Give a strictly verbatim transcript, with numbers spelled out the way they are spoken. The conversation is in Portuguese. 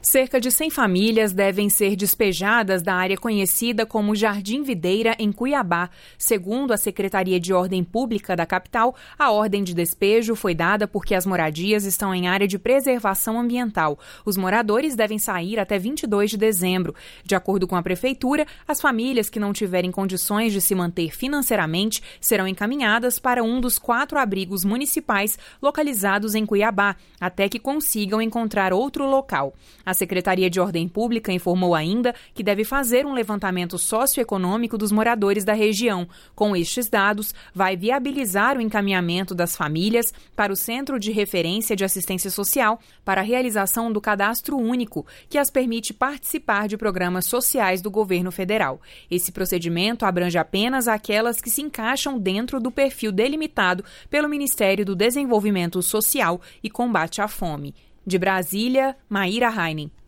Cerca de cem famílias devem ser despejadas da área conhecida como Jardim Videira, em Cuiabá. Segundo a Secretaria de Ordem Pública da capital, a ordem de despejo foi dada porque as moradias estão em área de preservação ambiental. Os moradores devem sair até vinte e dois de dezembro. De acordo com a Prefeitura, as famílias que não tiverem condições de se manter financeiramente serão encaminhadas para um dos quatro abrigos municipais localizados em Cuiabá, até que consigam encontrar outro local. A Secretaria de Ordem Pública informou ainda que deve fazer um levantamento socioeconômico dos moradores da região. Com estes dados, vai viabilizar o encaminhamento das famílias para o Centro de Referência de Assistência Social para a realização do Cadastro Único, que as permite participar de programas sociais do governo federal. Esse procedimento abrange apenas aquelas que se encaixam dentro do perfil delimitado pelo Ministério do Desenvolvimento Social e Combate à Fome. De Brasília, Maíra Heinen.